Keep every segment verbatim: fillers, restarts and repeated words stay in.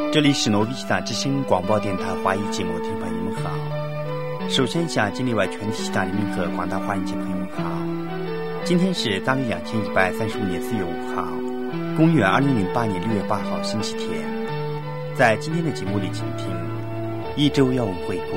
这里是诺维西塔之声广播电台华语节目，听众朋友们好。首先向境内外全体西塔人民和广大华人界朋友们好。今天是大历两千一百三十五年四月五号，公元二零零八年六月八号星期天。在今天的节目里，请听一周要闻回顾。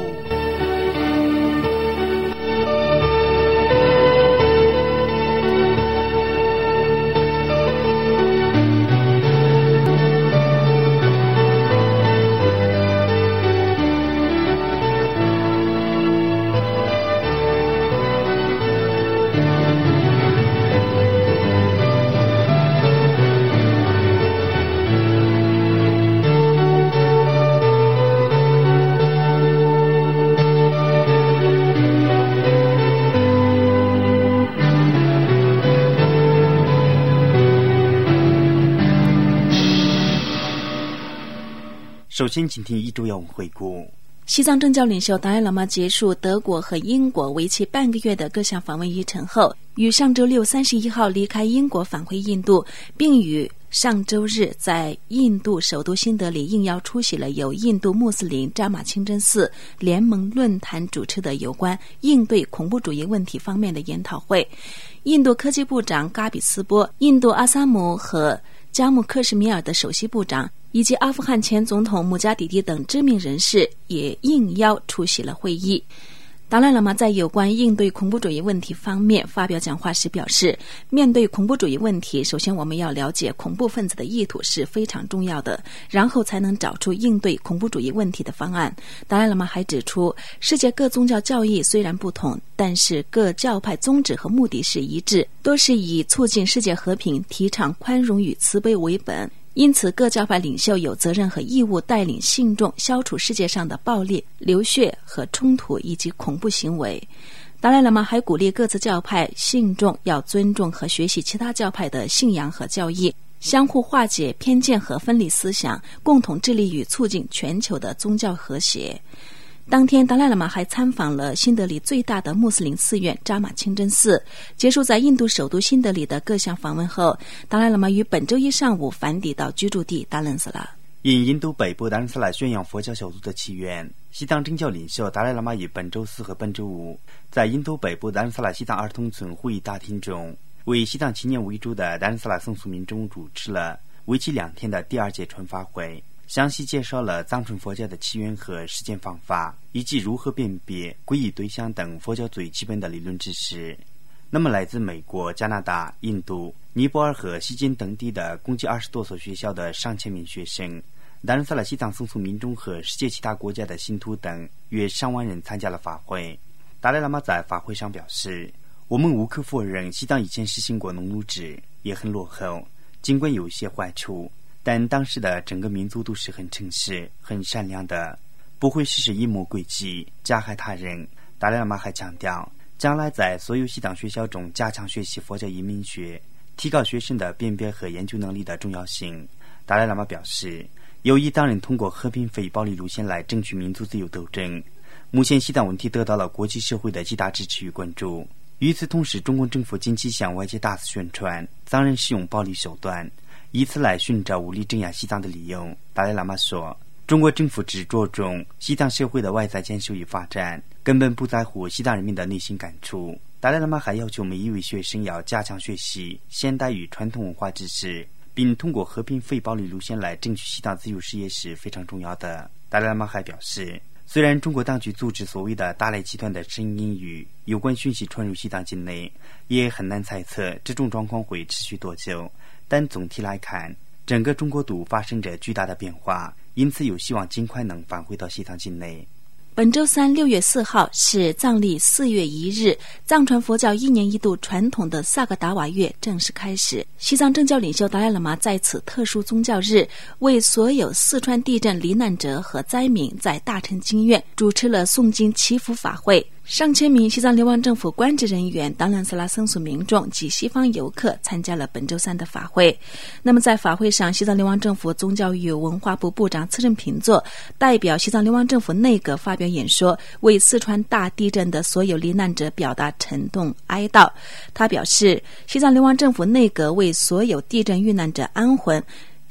首先请听一周要闻回顾。 西藏政教领袖达赖喇嘛结束德国和英国为期半个月的各项访问议程后，于上周六三十一号离开英国返回印度，并于上周日在印度首都新德里应邀出席了由印度穆斯林扎马清真寺联盟论坛主持的有关应对恐怖主义问题方面的研讨会。印度科技部长嘎比斯波、印度阿萨姆和加穆克什米尔的首席部长以及阿富汗前总统穆加迪迪等知名人士也应邀出席了会议。达赖喇嘛在有关应对恐怖主义问题方面发表讲话时表示，面对恐怖主义问题，首先我们要了解恐怖分子的意图是非常重要的，然后才能找出应对恐怖主义问题的方案。达赖喇嘛还指出，世界各宗教教义虽然不同，但是各教派宗旨和目的是一致，都是以促进世界和平、提倡宽容与慈悲为本。因此各教派领袖有责任和义务带领信众消除世界上的暴力、流血和冲突以及恐怖行为。达赖喇嘛还鼓励各自教派信众要尊重和学习其他教派的信仰和教义，相互化解偏见和分离思想，共同致力于促进全球的宗教和谐。当天，达赖喇嘛还参访了新德里最大的穆斯林寺院扎马清真寺。结束在印度首都新德里的各项访问后，达赖喇嘛于本周一上午返抵到居住地达兰斯拉。 因印度北部达兰斯拉宣扬佛教小组的起源，西藏政教领袖达赖喇嘛于本周四和本周五在印度北部达兰斯拉西藏儿童村会议大厅中，为西藏青年为主的达兰斯拉僧俗民众主持了为期两天的第二届传法会，详细介绍了藏传佛教的起源和实践方法，以及如何辨别皈依对象等佛教最基本的理论知识。那么来自美国、加拿大、印度、尼泊尔和西金等地的共计二十多所学校的上千名学生，达兰萨拉西藏僧俗民众和世界其他国家的信徒等约上万人参加了法会。达赖喇嘛在法会上表示，我们无可否认西藏以前实行过农奴制，也很落后，尽管有些坏处，但当时的整个民族都是很诚实、很善良的，不会实施阴谋诡计、加害他人。达赖喇嘛还强调，将来在所有西藏学校中加强学习佛教移民学，提高学生的辨别和研究能力的重要性。达赖喇嘛表示，有意当然通过和平非暴力路线来争取民族自由斗争。目前西藏问题得到了国际社会的极大支持与关注。与此同时，中共政府近期向外界大肆宣传藏人使用暴力手段，以此来寻找武力镇压西藏的理由。达赖喇嘛说，中国政府只着重西藏社会的外在建设与发展，根本不在乎西藏人民的内心感触。达赖喇嘛还要求每一位学生要加强学习现代与传统文化知识，并通过和平非暴力路线来争取西藏自由事业是非常重要的。达赖喇嘛还表示，虽然中国当局阻止所谓的大赖集团的声音与有关讯息传入西藏境内，也很难猜测这种状况会持续多久，但总体来看，整个中国都发生着巨大的变化，因此有希望尽快能返回到西藏境内。 本周三六月四号是藏历四月一日，藏传佛教一年一度传统的萨格达瓦月正式开始。西藏政教领袖达赖喇嘛在此特殊宗教日，为所有四川地震罹难者和灾民在大乘经院主持了诵经祈福法会。上千名西藏流亡政府官职人员、达兰斯拉僧俗民众及西方游客参加了本周三的法会。那么在法会上，西藏流亡政府宗教与文化部部长次仁平座代表西藏流亡政府内阁发表演说，为四川大地震的所有罹难者表达沉痛哀悼。他表示，西藏流亡政府内阁为所有地震遇难者安魂，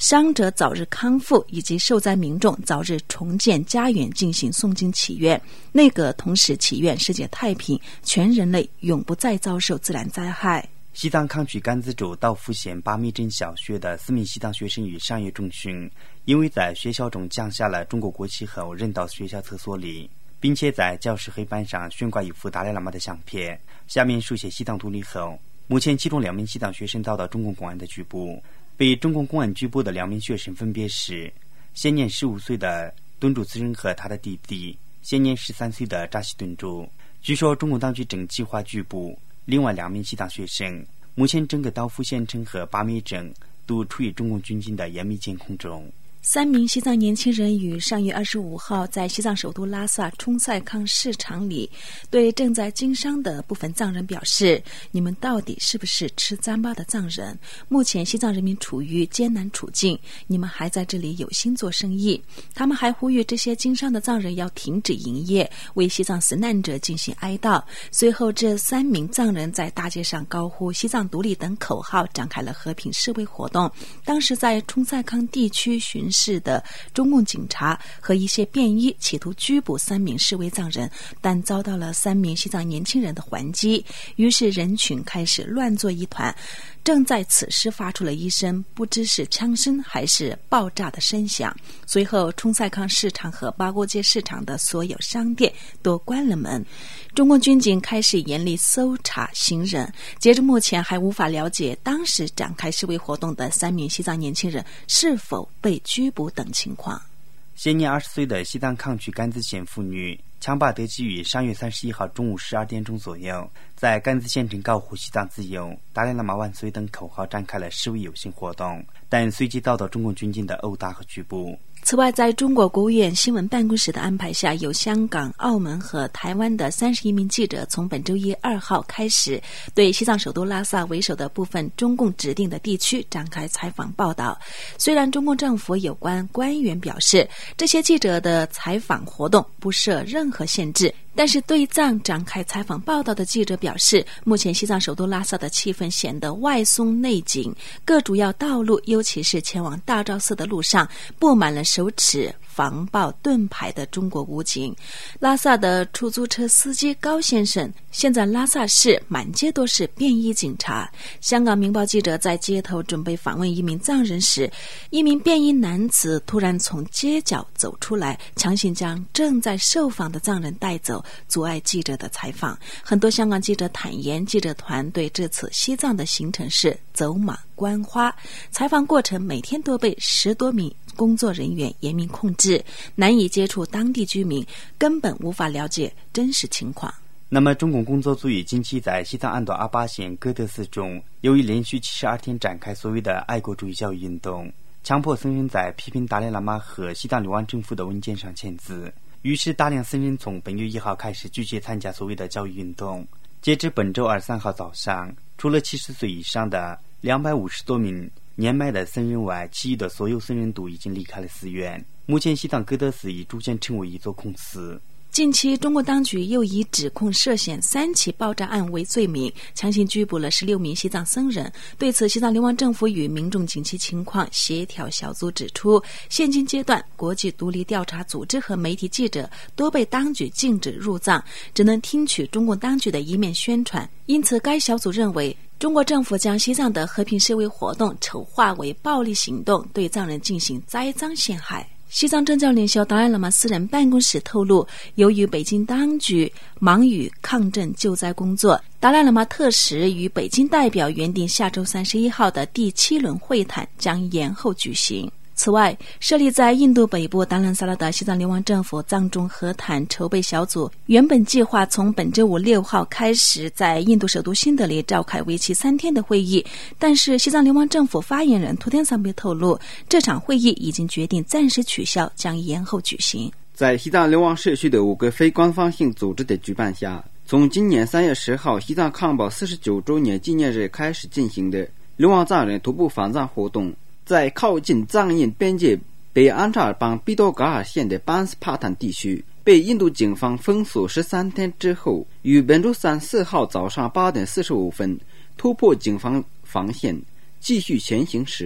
伤者早日康复以及受灾民众早日重建家园进行诵经祈愿。内阁同时祈愿世界太平，全人类永不再遭受自然灾害。 西藏康曲甘孜州道夫县巴密镇小学的四名西藏学生于上月中旬，因为在学校中降下了中国国旗后扔到学校厕所里，并且在教室黑板上悬挂一幅达赖喇嘛的相片，下面书写西藏独立后。目前其中两名西藏学生遭到中共公安的拘捕。被中共公安拘捕的两名学生分别是现年十五岁的敦珠慈仁和他的弟弟现年十三岁的扎西敦珠。据说中共当局正计划拘捕另外两名西藏学生。目前整个道夫县城和巴密镇都处于中共军警的严密监控中。 三名西藏年轻人于上月二十五号在西藏首都拉萨冲赛康市场里对正在经商的部分藏人表示，你们到底是不是吃糌粑的藏人？目前西藏人民处于艰难处境，你们还在这里有心做生意。他们还呼吁这些经商的藏人要停止营业，为西藏死难者进行哀悼。随后这三名藏人在大街上高呼西藏独立等口号，展开了和平示威活动。当时在冲赛康地区巡市的中共警察和一些便衣企图拘捕三名示威藏人，但遭到了三名西藏年轻人的还击，于是人群开始乱作一团。正在此时发出了一声不知是枪声还是爆炸的声响，随后冲赛康市场和八锅街市场的所有商店都关了门。中共军警开始严厉搜查行人，截至目前还无法了解当时展开示威活动的三名西藏年轻人是否被拘捕等情况。 现年二十岁的西藏康曲甘孜县妇女强巴德基于上月三十一号中午十二点钟左右，在甘孜县城高呼西藏自由、达赖喇嘛万岁等口号，展开了示威游行活动，但随即遭到中共军警的殴打和拘捕。 此外，在中国国务院新闻办公室的安排下，由香港、澳门和台湾的三十一名记者从本周一二号开始，对西藏首都拉萨为首的部分中共指定的地区展开采访报道。虽然中共政府有关官员表示，这些记者的采访活动不设任何限制，但是对藏展开采访报道的记者表示，目前西藏首都拉萨的气氛显得外松内紧，各主要道路，尤其是前往大昭寺的路上，布满了手持防暴盾牌的中国武警。拉萨的出租车司机高先生，现在拉萨市满街都是便衣警察。香港明报记者在街头准备访问一名藏人时，一名便衣男子突然从街角走出来，强行将正在受访的藏人带走，阻碍记者的采访。很多香港记者坦言，记者团对这次西藏的行程是走马观花，采访过程每天都被十多名工作人员严密控制，难以接触当地居民，根本无法了解真实情况。 那么中共工作组于近期在西藏安多阿巴县哥德寺中，由于连续七十二天展开所谓的爱国主义教育运动，强迫僧人在批评达赖喇嘛和西藏流亡政府的文件上签字，于是大量僧人从本月一号开始拒绝参加所谓的教育运动。截至本周二十三号早上，除了七十岁以上的两百五十多名年迈的僧人外，其余的所有僧人都已经离开了寺院。目前西藏哥德寺已逐渐成为一座空寺。 近期中国当局又以指控涉嫌三起爆炸案为罪名，强行拘捕了十六名西藏僧人。对此，西藏流亡政府与民众紧急情况协调小组指出，现今阶段国际独立调查组织和媒体记者都被当局禁止入藏，只能听取中共当局的一面宣传。因此该小组认为，中国政府将西藏的和平示威活动丑化为暴力行动，对藏人进行栽赃陷害。西藏政教领袖达赖喇嘛私人办公室透露，由于北京当局忙于抗震救灾工作，达赖喇嘛特使与北京代表原定下周三十一号的第七轮会谈将延后举行。此外，设立在印度北部达兰萨拉的西藏流亡政府藏中和谈筹备小组原本计划从本周五六号开始在印度首都新德里召开为期三天的会议，但是西藏流亡政府发言人图天桑贝透露，这场会议已经决定暂时取消，将延后举行。 在西藏流亡社区的五个非官方性组织的举办下，从今年三月十号西藏抗暴四十九周年纪念日开始进行的流亡藏人徒步返藏活动，在靠近藏印边界北安扎尔邦毕多噶尔县的班斯帕坦地区被印度警方封锁十三天之后，于本周三四号早上八点四十五分突破警方防线，继续前行时，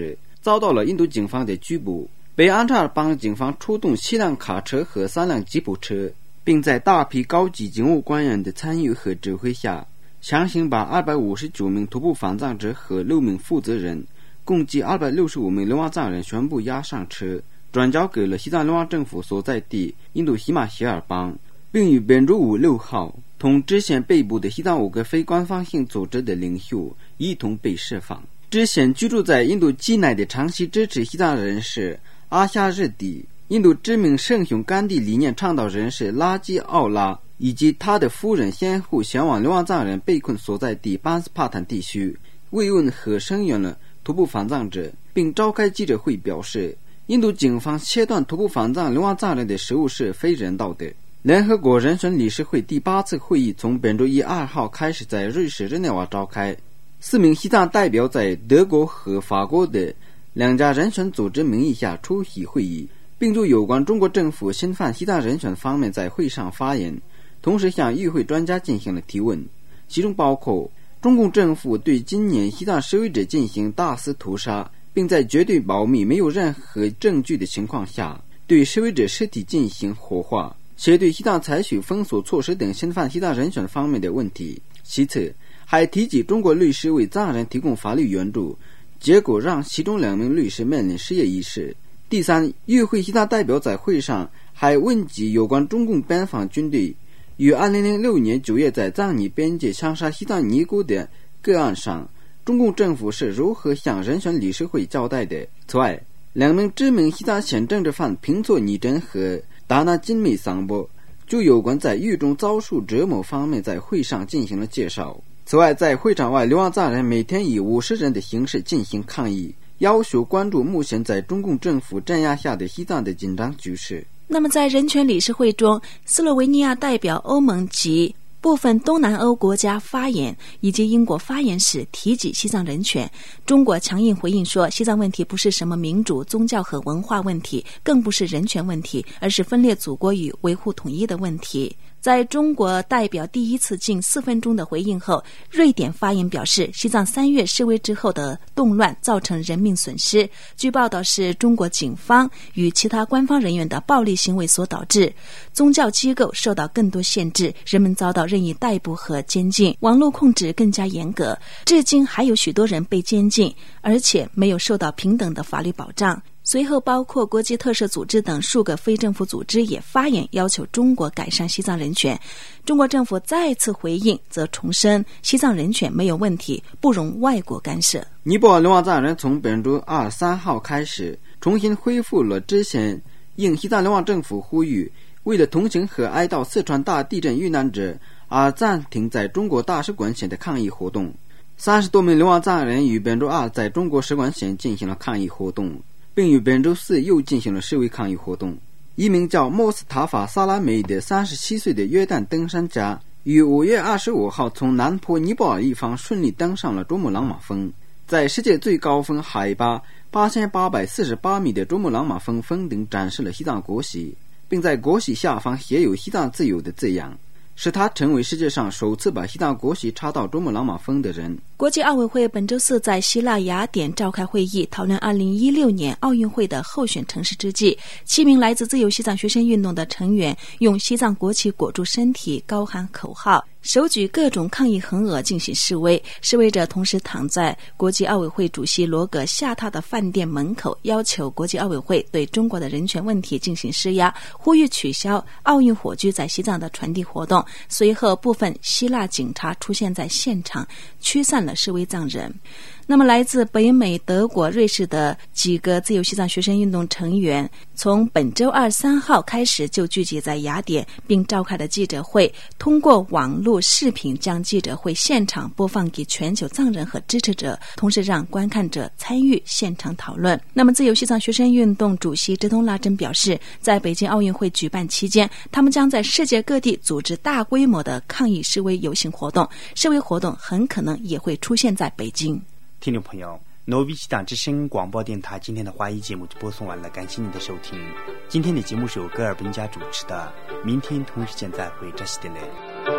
遭到了印度警方的拘捕。北安扎尔邦警方出动七辆卡车和三辆吉普车，并在大批高级警务官员的参与和指挥下，强行把二百五十九名徒步反藏者和六名负责人，共计二百六十五名流亡藏人全部押上车，转交给了西藏流亡政府所在地印度喜马歇尔邦，并于本周五六号同之前被捕的西藏五个非官方性组织的领袖一同被释放。之前居住在印度境内的长期支持西藏人士阿夏日迪、印度知名圣雄甘地理念倡导人士拉基奥拉以及他的夫人先后前往流亡藏人被困所在地班斯帕坦地区慰问和声援了徒步反藏者，并召开记者会表示，印度警方切断徒步反藏流亡藏人的食物是非人道的。联合国人权理事会第八次会议从本周一二号开始在瑞士日内瓦召开，四名西藏代表在德国和法国的两家人权组织名义下出席会议，并就有关中国政府侵犯西藏人权方面在会上发言，同时向与会专家进行了提问，其中包括中共政府对今年西藏示威者进行大肆屠杀，并在绝对保密没有任何证据的情况下对示威者尸体进行火化，且对西藏采取封锁措施等侵犯西藏人权方面的问题。其次还提及中国律师为藏人提供法律援助，结果让其中两名律师面临失业一事。第三，与会西藏代表在会上还问及有关中共边防军队于二零零六年九月在藏尼边界枪杀西藏尼姑的个案上，中共政府是如何向人权理事会交代的。此外，两名知名西藏前政治犯平措尼真和达纳金美桑波就有关在狱中遭受折磨方面在会上进行了介绍。此外，在会场外，流亡藏人每天以五十人的形式进行抗议，要求关注目前在中共政府镇压下的西藏的紧张局势。 那么在人权理事会中，斯洛维尼亚代表欧盟及部分东南欧国家发言，以及英国发言时提及西藏人权。中国强硬回应说，西藏问题不是什么民主、宗教和文化问题，更不是人权问题，而是分裂祖国与维护统一的问题。在中国代表第一次近四分钟的回应后，瑞典发言表示，西藏三月示威之后的动乱造成人命损失，据报道是中国警方与其他官方人员的暴力行为所导致，宗教机构受到更多限制，人们遭到任意逮捕和监禁，网络控制更加严格，至今还有许多人被监禁，而且没有受到平等的法律保障。随后包括国际特赦组织等数个非政府组织也发言要求中国改善西藏人权。中国政府再次回应则重申西藏人权没有问题，不容外国干涉。 尼泊尔流亡藏人从本周二三号开始重新恢复了之前应西藏流亡政府呼吁，为了同情和哀悼四川大地震遇难者而暂停在中国大使馆前的抗议活动。三十多名流亡藏人于本周二在中国使馆前进行了抗议活动，并于本周四又进行了示威抗议活动。一名叫莫斯塔法·萨拉梅的三十七岁的约旦登山家于五月二十五号从南坡尼泊尔一方顺利登上了珠穆朗玛峰，在世界最高峰海拔八千八百四十八米的珠穆朗玛峰峰顶展示了西藏国旗，并在国旗下方写有西藏自由的字样，使他成为世界上首次把西藏国旗插到珠穆朗玛峰的人。 国际奥委会本周四在希腊雅典召开会议，讨论二零一六年奥运会的候选城市之际，七名来自自由西藏学生运动的成员用西藏国旗裹住身体，高喊口号，手举各种抗议横额进行示威。示威者同时躺在国际奥委会主席罗格下榻的饭店门口，要求国际奥委会对中国的人权问题进行施压，呼吁取消奥运火炬在西藏的传递活动。随后部分希腊警察出现在现场，驱散了示威藏人。那么来自北美、德国、瑞士的几个自由西藏学生运动成员从本周二三号开始就聚集在雅典，并召开了记者会，通过网络视频将记者会现场播放给全球藏人和支持者，同时让观看者参与现场讨论。那么自由西藏学生运动主席直通拉真表示，在北京奥运会举办期间，他们将在世界各地组织大规模的抗议示威游行活动，示威活动很可能也会出现在北京。 听众朋友，诺维西党之声广播电台今天的华语节目就播送完了，感谢您的收听。今天的节目是由戈尔本家主持的，明天同一时间再会，这是的嘞。